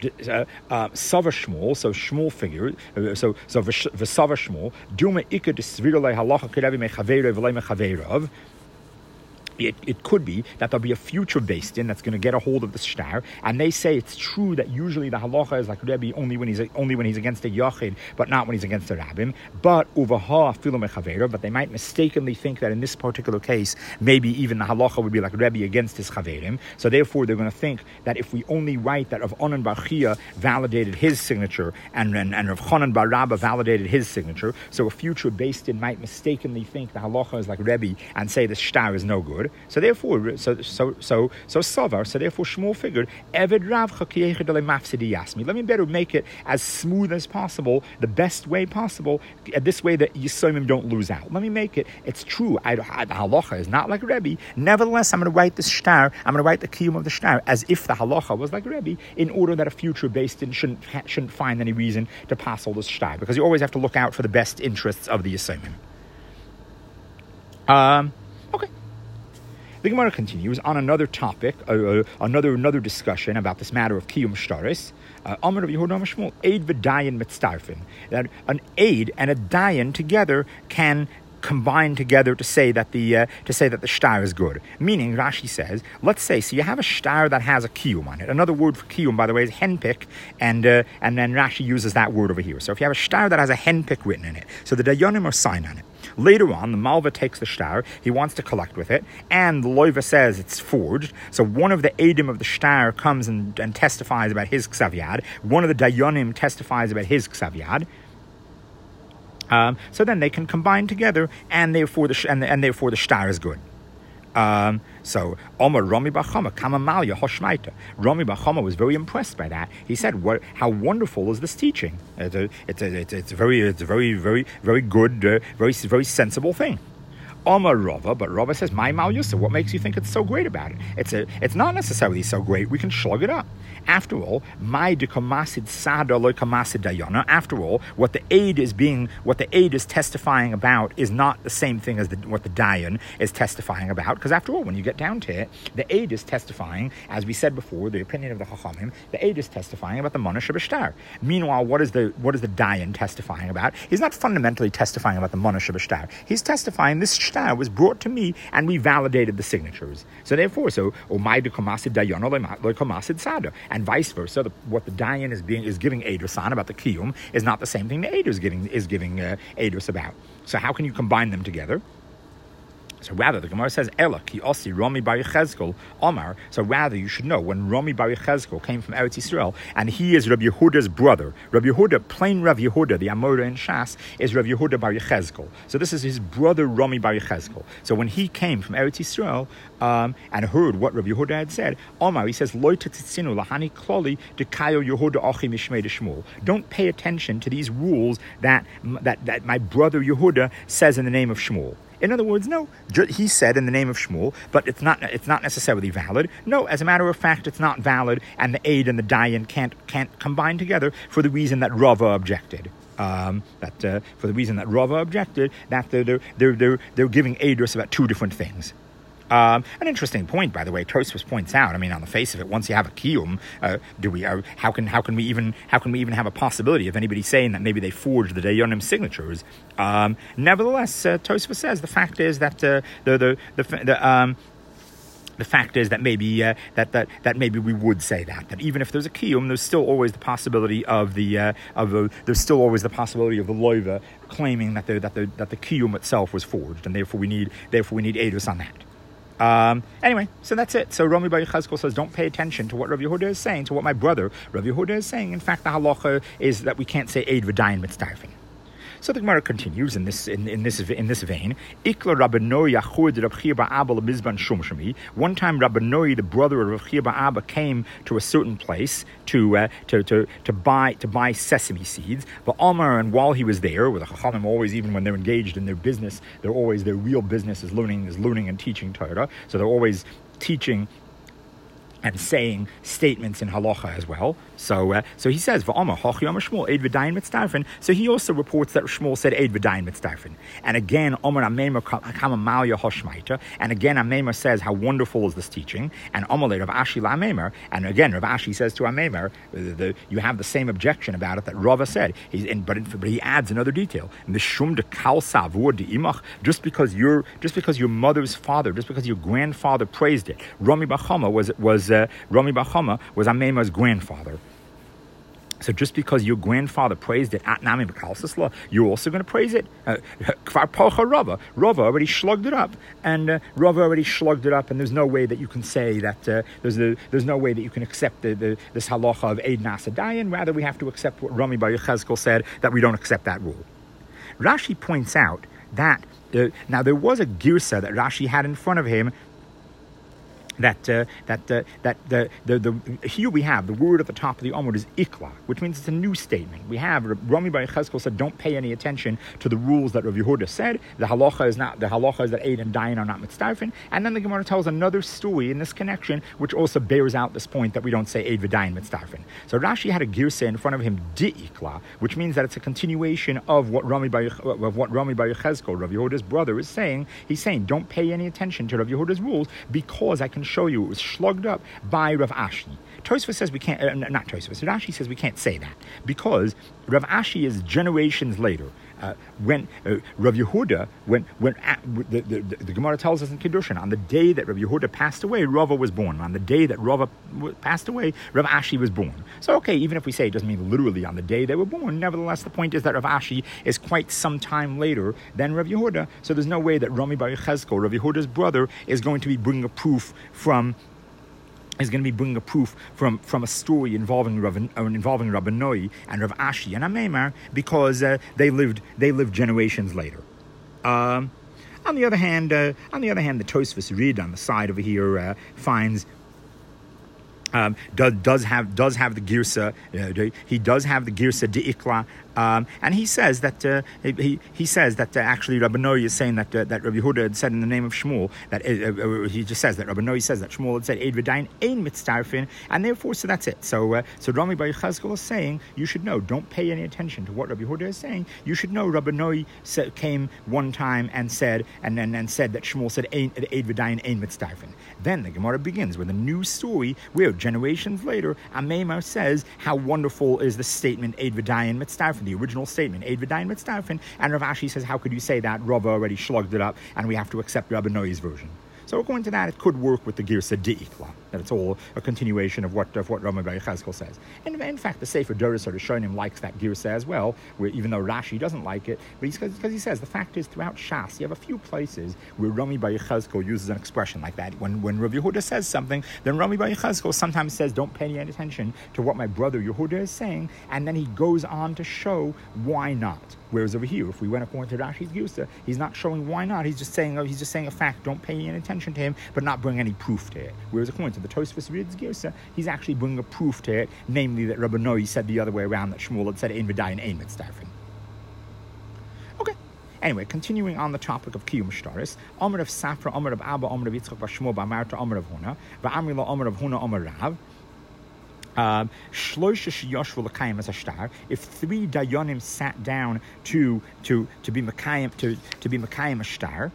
Sava Shmuel, so Shmuel figured, so V'Sava Shmuel, Duma Ika Desvirale Halacha Kerevi Mechaveirav V'Lei Mechaveirav. It could be that there'll be a future Beis Din that's going to get a hold of the shtar, and they say it's true that usually the halacha is like Rebbe only when he's against a yachid, but not when he's against a rabbim. But uvaha filu mechaveira, but they might mistakenly think that in this particular case, maybe even the halacha would be like Rebbe against his chaverim. So therefore, they're going to think that if we only write that Rav Onan bar Chia validated his signature and Rav Chonan bar Rabba validated his signature, so a future Beis Din might mistakenly think the halacha is like Rebbe and say the shtar is no good. So therefore, so Savar. So therefore, Shmuel figured, Eved Rav Chakiyechadale Mafsidi Yasmi. Let me better make it as smooth as possible, the best way possible, this way that Yisomim don't lose out. Let me make it. It's true. The halacha is not like Rebbe. Nevertheless, I'm going to write the shtar. I'm going to write the kiyum of the shtar as if the halacha was like Rebbe, in order that a future Beis Din shouldn't find any reason to pass all this shtar, because you always have to look out for the best interests of the Yisomim. Okay. The Gemara continues on another topic, another discussion about this matter of Kiyum Shtaris. Amar Rav Yehuda Amar Shmuel, Eid v'dayan mitztarfin. That an aid and a dayan together can combine together to say that the shtar is good. Meaning, Rashi says, let's say, so you have a shtar that has a kiyum on it. Another word for kiyum, by the way, is henpik, and then Rashi uses that word over here. So if you have a shtar that has a henpik written in it, so the dayanim are signed on it. Later on, the Malva takes the shtar, he wants to collect with it, and the Loiva says it's forged. So one of the Eidim of the shtar comes and testifies about his ksav. One of the dayanim testifies about his ksav. So then they can combine together, and therefore the shtar is good. So Omar Rami Bachama Kamamalya Hoshmaita. Rami Bachama was very impressed by that. He said, how wonderful is this teaching? It's a very good, very sensible thing. Omar Rava, but Rava says, my Mal Yusuf, what makes you think it's so great about it? It's not necessarily so great. We can slug it up. After all, my dekamasid sada loy kamasid dayana. After all, what the aid is testifying about is not the same thing as what the dayan is testifying about. Because after all, when you get down to it, the aid is testifying, as we said before, the opinion of the Chachamim. The aid is testifying about the Monash of Shtar. Meanwhile, what is the dayan testifying about? He's not fundamentally testifying about the Monash of Shtar. He's testifying this shtar was brought to me, and we validated the signatures. So therefore, my dekamasid dayana loy kamasid sada. And vice versa, what the dayan is giving Eidos on about the kiyum is not the same thing the Eidos is giving Eidos about. So how can you combine them together? So rather, the Gemara says, Ela ki osi Rami bar Yechezkel Omar. So rather, you should know, when Rami bar Yechezkel came from Eretz Yisrael, and he is Rabbi Yehuda's brother. Rabbi Yehuda, plain Rav Yehuda, the Amora in Shas, is Rav Yehuda bar Yechezkel. So this is his brother Rami bar Yechezkel. So when he came from Eretz Yisrael and heard what Rav Yehuda had said, Omar, he says, Lo tetitzinu lahani kloli dekayo Yehuda achi mishmei de Shmuel. Don't pay attention to these rules that my brother Yehuda says in the name of Shmuel. In other words, no, he said in the name of Shmuel, but it's not necessarily valid. No, as a matter of fact, it's not valid, and the aid and the dayan can't combine together for the reason that Rava objected. That they're giving Eidos about two different things. An interesting point, by the way, Tosfos points out. I mean, on the face of it, once you have a kiyum, how can we even have a possibility of anybody saying that maybe they forged the dayanim signatures? Nevertheless, Tosfos says the fact is that the fact is that maybe that maybe we would say that even if there's a kiyum, there's still always the possibility of the loiva claiming that the kiyum itself was forged, and therefore we need Eidos on that. Anyway, so that's it. So Rami bar Yechezkel says, don't pay attention to what Rav Yehuda is saying, to what my brother Rav Yehuda is saying. In fact, the halacha is that we can't say Eid v'dayin mitzdarfin. So the Gemara continues in this vein. Ikla Rabbanoi Yachud Rav Chia bar Abba Mizban Shumshami. One time, Rabbanoi, the brother of Rav Chia bar Abba, came to a certain place to buy sesame seeds. But Omar, and while he was there, with the Chachamim always, even when they're engaged in their business, their real business is learning and teaching Torah. So they're always teaching and saying statements in halacha as well. So he says, V'Amar Hachi Amar Shmuel Eid v'dayin mitzdarfin. So he also reports that Shmuel said Eid v'dayin mitzdarfin. And again, Amar Ameimer Kama Malya Hoshmaita. And again, Ameimer says, how wonderful is this teaching? And Amar Rav Ashi la Ameimer. And again, Rav Ashi says to Ameimer, you have the same objection about it that Rava said. But he adds another detail. Mishum de kal savur de imach. Just because your mother's father, just because your grandfather praised it. Rami Bachama was Ameimer's grandfather. So just because your grandfather praised it at Nami B'Kalsisla, you're also going to praise it. Kvar Pocha Rava already slugged it up, and there's no way that you can say that there's no way that you can accept this halacha of Eid Nasa Dayan. Rather, we have to accept what Rami bar Yechezkel said, that we don't accept that rule. Rashi points out that now there was a girsa that Rashi had in front of him Here we have the word at the top of the Amud is ikla, which means it's a new statement. We have Rami Bar Yechezkel said, don't pay any attention to the rules that Rav Yehuda said. The halacha is that Eid and Dayan are not mitzdarfin. And then the Gemara tells another story in this connection, which also bears out this point that we don't say Eid v'Dayan mitzdarfin. So Rashi had a girsa in front of him di ikla, which means that it's a continuation of what Rami Bar Yechezkel, Rav Yehuda's brother, is saying. He's saying, don't pay any attention to Rav Yehuda's rules because I can show you it was shlugged up by Rav Ashi. Tosfos says we can't, not Tosfos, Rashi says we can't say that because Rav Ashi is generations later. When Rav Yehuda, the Gemara tells us in Kiddushin, on the day that Rav Yehuda passed away, Rava was born. On the day that Rava passed away, Rav Ashi was born. So okay, even if we say it doesn't mean literally on the day they were born, nevertheless the point is that Rav Ashi is quite some time later than Rav Yehuda, so there's no way that Rami Bar Yechezkel, Rav Yehuda's brother, is going to be bringing a proof from a story involving Rabbanoi and Rav Ashi and Ameimar because they lived generations later. On the other hand, the Tosfos Rid on the side over here finds. Does have the girsa. He does have the girsa de ikla, and he says that actually Rabbi Noi is saying that Rabbi Yehuda had said in the name of Shmuel that he just says that Rabbi Noi says that Shmuel had said Eid v'Dayan ein mitzdarfin, and therefore so that's it. So Rami Bar Yechezkel is saying you should know, don't pay any attention to what Rabbi Yehuda is saying. You should know Rabbi Noi came one time and said said that Shmuel said Eid v'Dayan ein mitzdarfin. Then the Gemara begins with a new story where generations later, Ameimar says how wonderful is the statement Eid v'Dayan mitzdarfin, the original statement Eid v'Dayan mitzdarfin, and Rav Ashi says, how could you say that? Rava already shlugged it up, and we have to accept Rabbi Noi's version. So according to that, it could work with the Girsa De'ikla, that it's all a continuation of what Rami Bar Yechezkel says. And in fact, the Sefer Doros Rishonim likes that Girsa as well, where even though Rashi doesn't like it, but because he says the fact is throughout Shas, you have a few places where Rami Bar Yechezkel uses an expression like that. When Rav Yehuda says something, then Rami Bar Yechezkel sometimes says, don't pay any attention to what my brother Yehuda is saying, and then he goes on to show why not. Whereas over here, if we went according to Rashi's Girsa, he's not showing why not. He's just saying a fact. Don't pay any attention to him, but not bring any proof to it. Whereas according to the Tosfos Rid's Girsa, he's actually bringing a proof to it, namely that Rabbi Noi said the other way around, that Shmuel had said Ein v'Dayan ein mitzdarfin. Okay. Anyway, continuing on the topic of Kiyum Shtaris, Amar of Safra, Amar of Abba, Amar of Yitzchak Bashmuel, B'Amarta, Amar of Huna, V'Amrila, Amar of Huna, Amar Rav. If 3 dayanim sat down to be Makayim a star,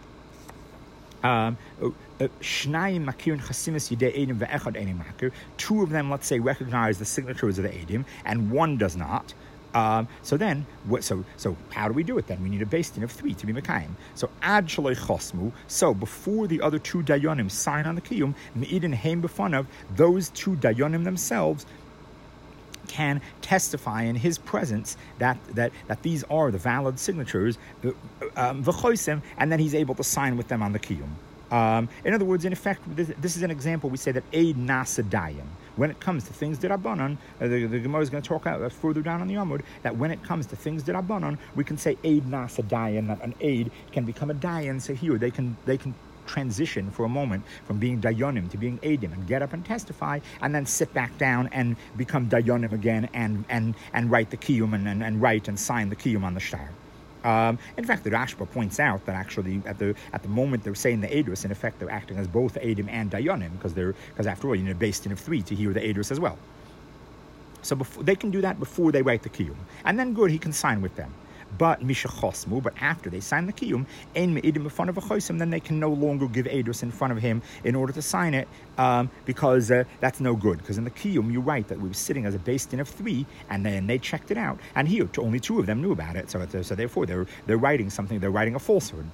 two of them, let's say, recognize the signatures of the Eidim, and one does not. So how do we do it then? We need a beis din of 3 to be Mekayim. So ad shaloi chosmu. So before the other 2 dayanim sign on the kiyum, me'idin heim b'fanav, those 2 dayanim themselves can testify in his presence that these are the valid signatures, v'choisem, and then he's able to sign with them on the kiyum. In other words, in effect, this is an example. We say that Eid Nasa Dayim. When it comes to things that Rabbanan, the Gemara is going to talk out further down on the Amud, that when it comes to things that Rabbanan, we can say Eid Nasa Dayan, that an Eid can become a Dayan. So here they can transition for a moment from being Dayanim to being Eidim and get up and testify, and then sit back down and become Dayanim again and write the Kiyum and write and sign the Kiyum on the Shtar. In fact, the Rashba points out that actually at the moment they're saying the Eidus, in effect they're acting as both Eidim and Dayanim, because after all, you need a beis din of 3 to hear the Eidus as well. So they can do that before they write the Kiyum, and then good, he can sign with them. But Misha Chosmu, but after they sign the Kiyum, Ein Me'idim in front of a Chosim, then they can no longer give Eidus in front of him in order to sign it, because that's no good. Because in the Kiyum, you write that we were sitting as a beis din of 3, and then they checked it out, and here only 2 of them knew about it. So therefore, they're writing something. They're writing a falsehood.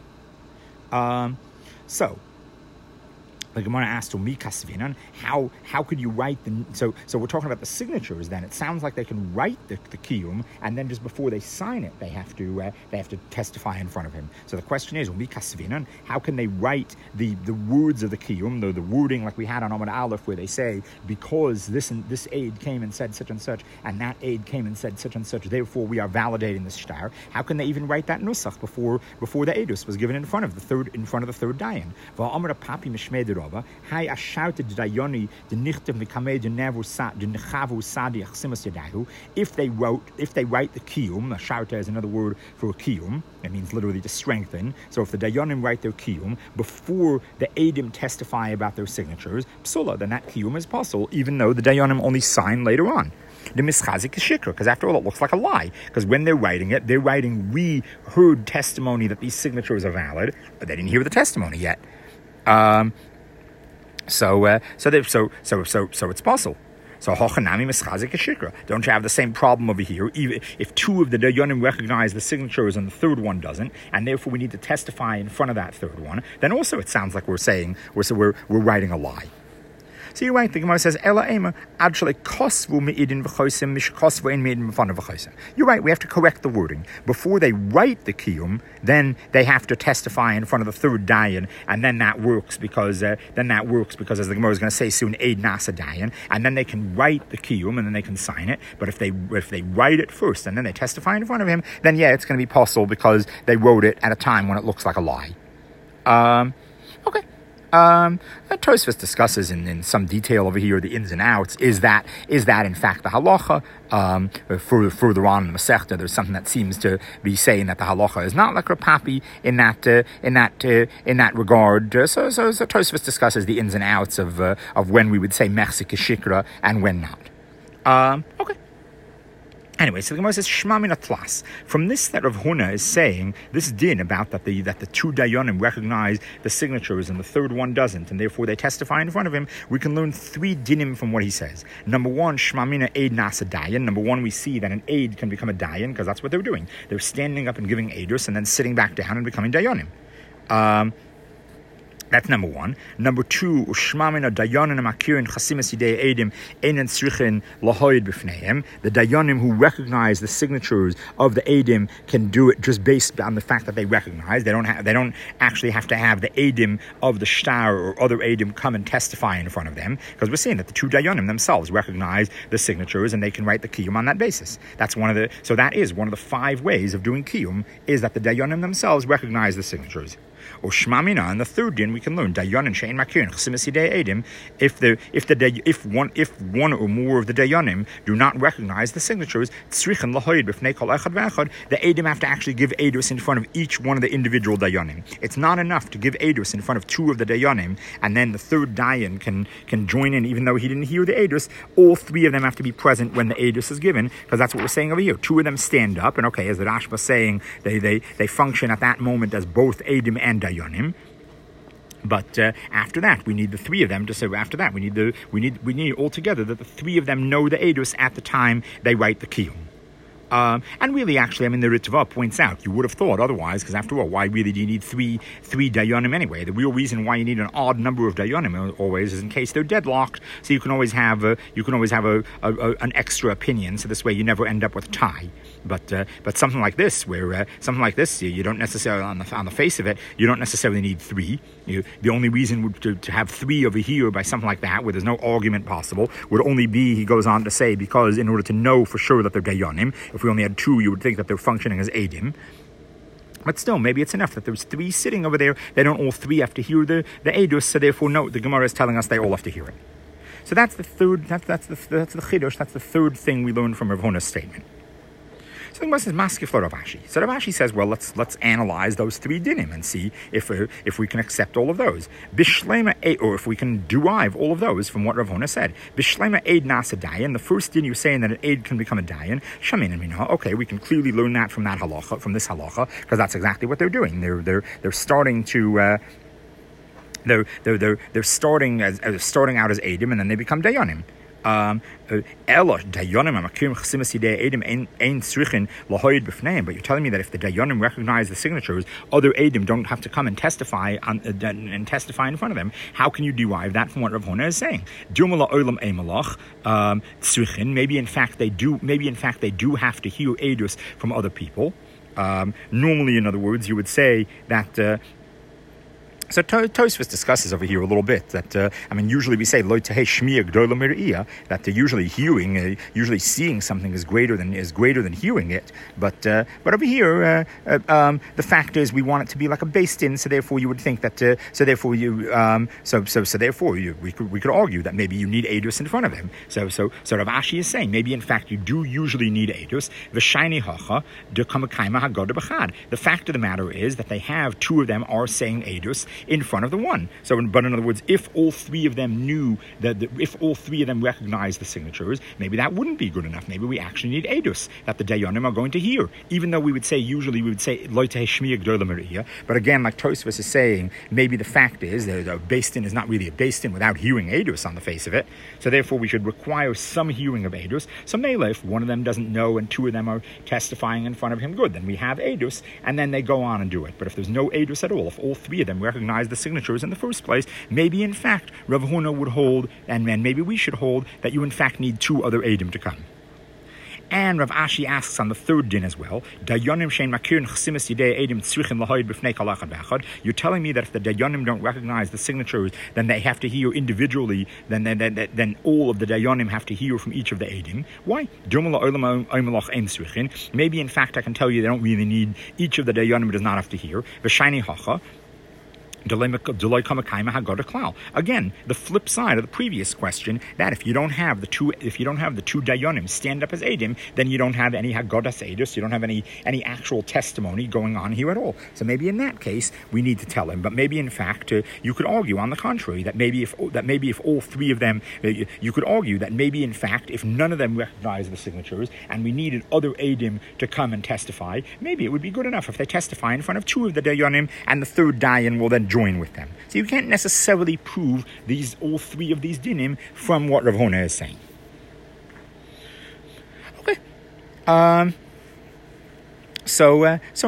So the Gemara asked Mi Kasvinan, how could you write so we're talking about the signatures then. It sounds like they can write the Kiyum, and then just before they sign it, they have to testify in front of him. So the question is, Mi Kasvinan, how can they write the words of the Kiyum, the wording like we had on Amud Aleph, where they say, because this aid came and said such and such, and that aid came and said such and such, therefore we are validating this shtar. How can they even write that nusach before the Eidus was given in front of the third dayan? Adraba, Hai Ashouted Dayoni, the Nichtem, the Kamed, the Nevu Sat, the Nechavu Sadi, Achsimas Yadahu, if they write the Kiyum, a shouter is another word for a Kiyum, it means literally to strengthen. So if the Dayanim write their Kiyum before the Eidim testify about their signatures, Psula, then that Kiyum is possible, even though the Dayanim only sign later on. The mischazik is shikra, because after all, it looks like a lie. Because when they're writing it, they're writing, we heard testimony that these signatures are valid, but they didn't hear the testimony yet. So it's possible. So hochanami mischazik is shikra. Don't you have the same problem over here? Even if two of the dayanim recognize the signatures and the third one doesn't, and therefore we need to testify in front of that third one, then also it sounds like we're saying we're writing a lie. So you're right, the Gemara says, Ela Ema, actually, kosvu me'idin v'chosim, mish kosvu ein me'idin v'fana v'chosim. You're right, we have to correct the wording. Before they write the kiyum, then they have to testify in front of the third dayan, and then that works because as the Gemara is going to say soon, eid nasa dayan, and then they can write the kiyum, and then they can sign it. But if they write it first, and then they testify in front of him, then yeah, it's going to be possible because they wrote it at a time when it looks like a lie. Okay. Tosfos discusses in some detail over here the ins and outs. Is that in fact the halacha? Further on in the Masechta, there's something that seems to be saying that the halacha is not like Rav Papi in that regard. So Tosfos discusses the ins and outs of when we would say mechzik shikra and when not. Okay. Anyway, so the Gemara says Shema min atlas. From this, that Rav Huna is saying this din about that the two dayanim recognize the signatures and the third one doesn't, and therefore they testify in front of him. We can learn three dinim from what he says. Number one, Shema mina eid nasa dayan. Number one, we see that an aid can become a dayan because that's what they're doing. They're standing up and giving eidus and then sitting back down and becoming dayanim. That's number one. Number two, ushmamina dayanim akirin chasimas yidei edim einen tzrichin lahoyd b'fneihem. The dayanim who recognize the signatures of the edim can do it just based on the fact that they recognize. They don't actually have to have the edim of the shtar or other edim come and testify in front of them, because we're saying that the two dayanim themselves recognize the signatures and they can write the kiyum on that basis. So that is one of the 5 ways of doing kiyum, is that the dayanim themselves recognize the signatures. Or shmamina, and the third din we can learn dayanin shein makirin chasimis yidei edim. If one or more of the dayanim do not recognize the signatures, tzrichin lahoyd b'fnei kol echad v'echad, the edim have to actually give edus in front of each one of the individual dayanim. It's not enough to give edus in front of 2 of the dayanim, and then the third dayan can join in even though he didn't hear the edus. All 3 of them have to be present when the edus is given, because that's what we're saying over here. 2 of them stand up, and okay, as the Rashba is saying, they function at that moment as both edim and dayanim. But after that, we need the 3 of them to say. After that, we need altogether that the 3 of them know the edus at the time they write the kiyum. And really, actually, the Ritva points out, you would have thought otherwise, because after all, why really do you need three dayanim anyway? The real reason why you need an odd number of dayanim always is in case they're deadlocked, so you can always have an extra opinion, so this way you never end up with a tie. But something like this, you don't necessarily, on the face of it, you don't necessarily need 3. The only reason to have 3 over here by something like that, where there's no argument possible, would only be, he goes on to say, because in order to know for sure that they're dayanim, if we only had 2, you would think that they're functioning as edim. But still, maybe it's enough that there's 3 sitting over there. They don't all 3 have to hear the edus, so therefore, no, the Gemara is telling us they all have to hear it. So that's the third. That's the chidush. That's the third thing we learned from Rav Huna's statement. So the Gemara says maskif for Rav Ashi. So Rav Ashi says, well, let's analyze those 3 dinim and see if we can accept all of those. Bishlema or if we can derive all of those from what Rav Huna said. Bishlema eid nasa dayan. The first din you're saying that an eid can become a dayan. Shamin and minha. Okay, we can clearly learn that from that halacha, from this halacha, because that's exactly what they're doing. They're starting to. They're starting out as edim, and then they become dayanim. But you're telling me that if the dayanim recognize the signatures, other edim don't have to come and testify in front of them. How can you derive that from what Rav Huna is saying? Maybe in fact they do have to hear edus from other people. Normally, in other words, you would say that So Tosfos discusses over here a little bit that usually we say lo tehei shmiya gdola mir'iyah, that usually hearing, usually seeing something is greater than hearing it. But over here, the fact is we want it to be like a based in. So therefore, you would think that. Therefore, we could argue that maybe you need edus in front of him. So Rav Ashi is saying maybe in fact you do usually need edus. V'shayni hacha de kamakaima hagoda b'chad. The fact of the matter is that they have two of them are saying edus in front of the one. But in other words, if all three of them knew if all three of them recognized the signatures, maybe that wouldn't be good enough. Maybe we actually need edus that the dayanim are going to hear. Even though we would say lo tehei shmiya gdola mir'iyah. But again, like Tosfos is saying, maybe the fact is that a based in is not really a based in without hearing edus on the face of it. So therefore, we should require some hearing of edus. So mele, if one of them doesn't know and two of them are testifying in front of him, good. Then we have edus, and then they go on and do it. But if there's no edus at all, if all three of them recognize the signatures in the first place, maybe in fact Rav Huna would hold, and maybe we should hold, that you in fact need two other edim to come. And Rav Ashi asks on the third din as well, you're telling me that if the dayanim don't recognize the signatures, then they have to hear individually, then all of the dayanim have to hear from each of the edim. Why? Maybe in fact I can tell you they don't really need, each of the dayanim does not have to hear. Again, the flip side of the previous question, that if you don't have the two dayanim stand up as edim, then you don't have any hagodas edus, you don't have any actual testimony going on here at all. So maybe in that case we need to tell him. But maybe in fact you could argue on the contrary that maybe if all three of them, you could argue that maybe in fact if none of them recognize the signatures and we needed other edim to come and testify, maybe it would be good enough if they testify in front of two of the dayanim and the third dayan will then join with them. So you can't necessarily prove all three of these dinim from what Rav Huna is saying. Okay. So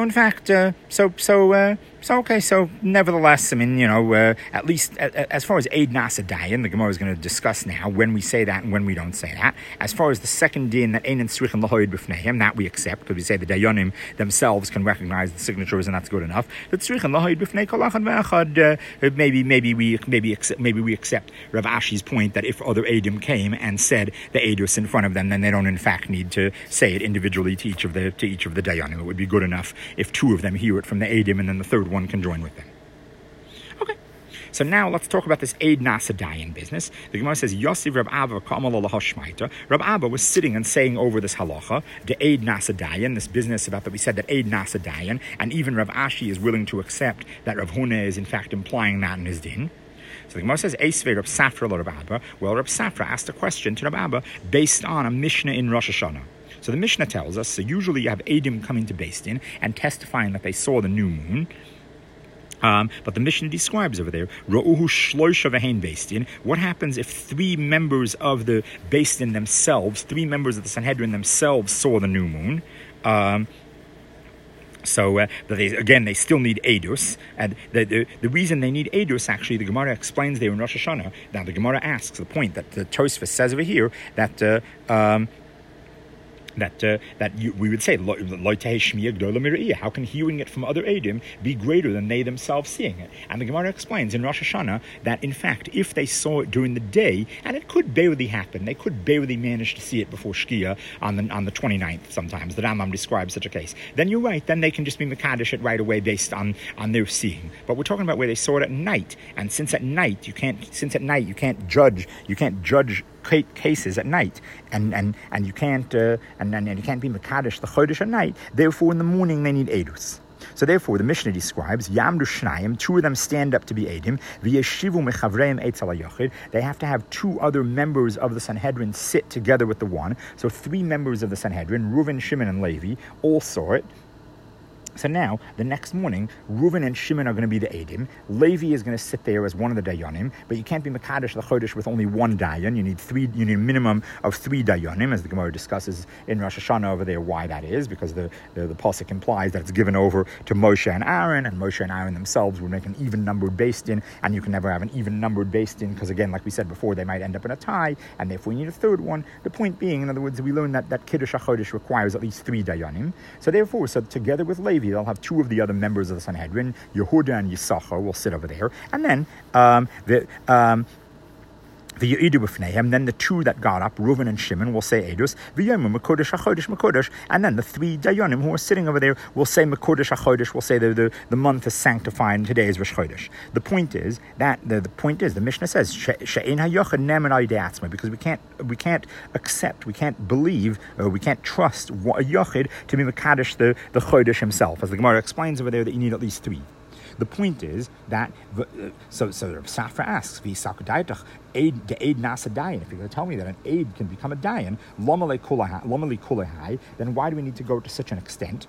nevertheless, at least as far as Eid Nasa Dayan, the Gemara is going to discuss now when we say that and when we don't say that. As far as the second din, that Einen Tzrichen Lahoid B'fneihem, that we accept, because we say the Dayanim themselves can recognize the signatures and that's good enough. The Tzrichen Lahoid B'fnei Kol Echad Ve'echad, maybe we accept Rav Ashi's point that if other Eidim came and said the Eidus in front of them, then they don't in fact need to say it individually to each of the Dayanim. It would be good enough if two of them hear it from the Eidim and then the third one can join with them. Okay. So now let's talk about this Eid Nasa Dayan business. The Gemara says, Yosef Rab Abba Kamal Allah Shmaita. Rab Abba was sitting and saying over this halacha, the Eid Nasa Dayan, this business about that we said that Eid Nasa Dayan, and even Rav Ashi is willing to accept that Rav Huna is in fact implying that in his din. So the Gemara says, Eisvei Rab Safra Rab Abba. Well, Rab Safra asked a question to Rab Abba based on a Mishnah in Rosh Hashanah. So the Mishnah tells us, so usually you have Eidim coming to Beis Din and testifying that they saw the new moon. But the Mishnah describes over there, Ra'uhu shloisha v'hein Beis Din. What happens if three members of the Beis Din themselves, three members of the Sanhedrin themselves saw the new moon? They still need edus, and the reason they need edus, actually, the Gemara explains there in Rosh Hashanah. Now the Gemara asks the point that the Tosfos says over here that we would say, how can hearing it from other Eidim be greater than they themselves seeing it? And the Gemara explains in Rosh Hashanah that, in fact, if they saw it during the day, and it could barely happen, they could barely manage to see it before Shkia on the 29th sometimes, the Rambam describes such a case, then you're right, then they can just be Mekadesh it right away based on their seeing. But we're talking about where they saw it at night, and since at night you can't judge cases at night, and you can't be Mekadesh the Chodesh at night. Therefore, in the morning they need edus. So therefore, the Mishnah describes Yamdu Shnayim, two of them stand up to be Eidim. V'yeshivu mechavreim eitz ala yochid. They have to have two other members of the Sanhedrin sit together with the one. So three members of the Sanhedrin, Reuven, Shimon, and Levi, all saw it. So now, the next morning, Reuven and Shimon are going to be the Eidim. Levi is going to sit there as one of the Dayanim, but you can't be Mekadesh the Chodesh with only one Dayan. You need a minimum of three Dayanim, as the Gemara discusses in Rosh Hashanah over there why that is, because the Pasuk implies that it's given over to Moshe and Aaron themselves would make an even-numbered Beis Din, and you can never have an even-numbered Beis Din, because again, like we said before, they might end up in a tie, and therefore you need a third one. The point being, in other words, we learn that Kiddush HaChodesh requires at least three Dayanim. So therefore, together with Levi, Levi, they'll have two of the other members of the Sanhedrin, Yehuda and Yisachar, will sit over there, and then then the two that got up, Reuven and Shimon, will say Edus, and then the three Dayanim who are sitting over there will say Mekodesh HaChodesh, will say the month is sanctified and today is Rosh Chodesh. The point is, the Mishnah says, She'ein HaYochid Ne'eman Al Yidei Atzmo, because we can't accept, we can't believe, we can't trust a Yochid to be Mekadesh the Chodesh himself. As the Gemara explains over there, that you need at least three. The point is that, so Safra asks, the aid nasa dayan. If you're going to tell me that an aid can become a dayan, then why do we need to go to such an extent?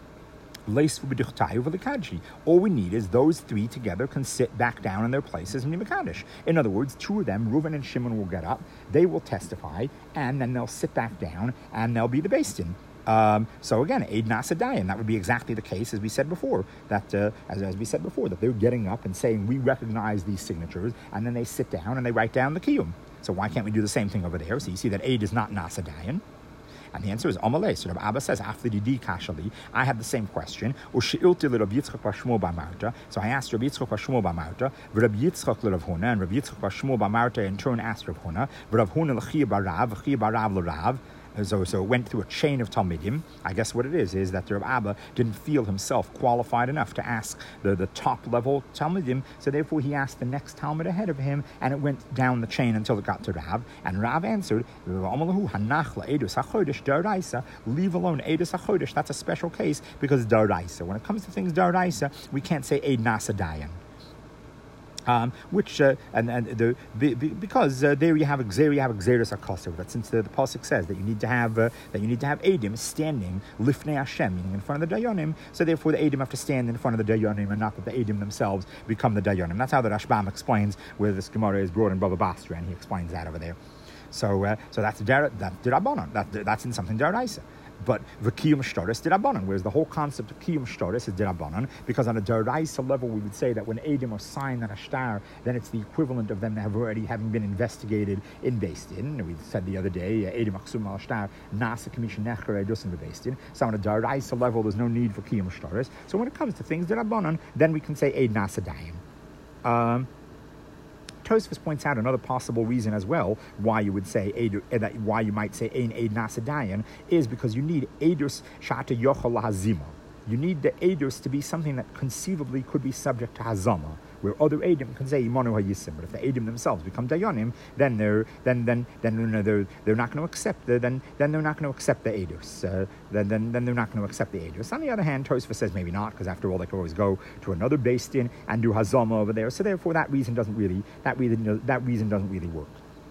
All we need is those three together can sit back down in their places and be Mekadesh. In other words, two of them, Reuven and Shimon, will get up, they will testify, and then they'll sit back down, and they'll be the Beis Din. So again, Eid Nasa Dayan, that would be exactly the case as we said before, that as we said before, that they're getting up and saying, we recognize these signatures, and then they sit down and they write down the Kiyum. So why can't we do the same thing over there? So you see that Eid is not Nasa Dayan. And the answer is Amalei. So Rabbi Abba says, after the Di Kashali, I had the same question. So I asked Rabbi Yitzchak Shmuel bar Marta, Rabbi Yitzchak Rav Huna, and Rabbi Yitzchak bar Marta in turn asked Rav Huna, Rav Huna l'chiyah bar Rav, l'chiyah bar Rav l'Rav. So it went through a chain of Talmidim. I guess what it is that the Rav Abba didn't feel himself qualified enough to ask the top level Talmidim, so therefore he asked the next Talmud ahead of him, and it went down the chain until it got to Rav. And Rav answered, leave alone Eidus HaChodesh. That's a special case because Daraisa. When it comes to things Daraisa, we can't say Eid Nasa Dayan. Because there you have Xeris HaKosov, that since the pasuk says that you need to have Eidim standing Lifnei Hashem, meaning in front of the Dayanim, so therefore the Eidim have to stand in front of the Dayanim, and not that the Eidim themselves become the Dayanim. That's how the Rashbam explains where this Gemara is brought in Baba Basra, and he explains that over there. So that's Dirabanan. That's in something Daraisa. But the Kiyum Shtaris Dirabanan, whereas the whole concept of Kiyum Shtaris is Dirabanan, because on a Daraisa level we would say that when Eidim are signed on a shtar, then it's the equivalent of them having been investigated in Beis Din. We said the other day, Eidim Aksum al Shtar, Nasa Kamisha Necher Eidusim Beis Din. So on a Daraisa level there's no need for Kiyum Shtaris. So when it comes to things Dirabanan, then we can say Eid Nasa Dayan. Tosfos points out another possible reason as well why you would say why you might say Ein Eid Nasa Dayan is because you need Eidus Shata Yochel Lahazima. You need the Eidus to be something that conceivably could be subject to Hazama, where other Eidim can say Imanu HaYisim, but if the Eidim themselves become Dayanim, then they're not going to accept they're not going to accept the Eidus. Then they're not going to accept the Eidus. On the other hand, Tosfos says maybe not, because after all they could always go to another Beis Din and do Hazama over there. So therefore that reason doesn't really work.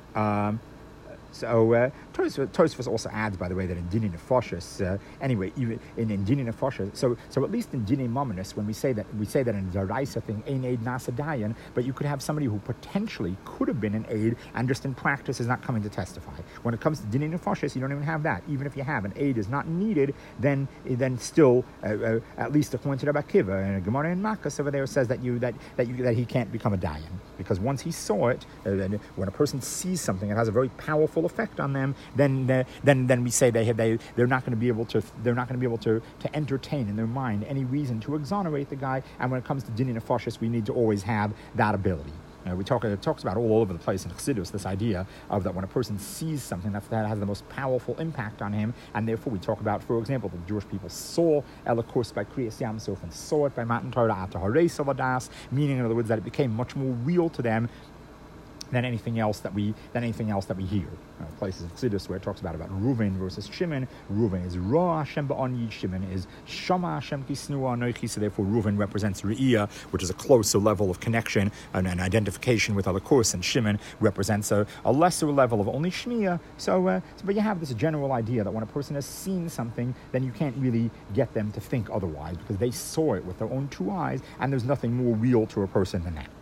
Tosfos also adds, by the way, that in Dini Nefashos, even in Dini Nefashos, so at least in Dini Mominus, when we say that in Daraisa thing, Ein Eid Nasa Dayan, but you could have somebody who potentially could have been an aid and just in practice is not coming to testify. When it comes to Dini Nefashos, you don't even have that. Even if you have an aid is not needed, then still, at least according to Rabbi Akiva, and Gemara in Makkos over there says that he can't become a Dayan, because once he saw it, when a person sees something, it has a very powerful effect on them. Then we say they're not going to be able to entertain in their mind any reason to exonerate the guy. And when it comes to Dini Nefashos, we need to always have that ability. It talks about all over the place in Chassidus this idea of that when a person sees something that has the most powerful impact on him, and therefore we talk about, for example, the Jewish people saw Elikos by Kriyas Yam Suf and saw it by Matan Torah Ata Harei Savadas, meaning in other words that it became much more real to them than anything else that we hear. Places in Chassidus where it talks about Reuven versus Shimon. Reuven is Ra Hashem ba'ani, Shimon is Shama Hashem kisnua anochi. So therefore, Reuven represents Re'iyah, which is a closer level of connection and an identification with Elikos, and Shimon represents a lesser level of only Shmiya. But you have this general idea that when a person has seen something, then you can't really get them to think otherwise because they saw it with their own two eyes, and there's nothing more real to a person than that.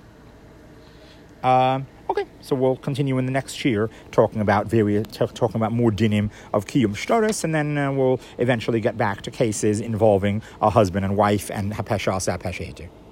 Okay, so we'll continue in the next year talking about more dinim of Kiyum Shtaris, and then we'll eventually get back to cases involving a husband and wife and Hapesha Asa Hapesha Heter.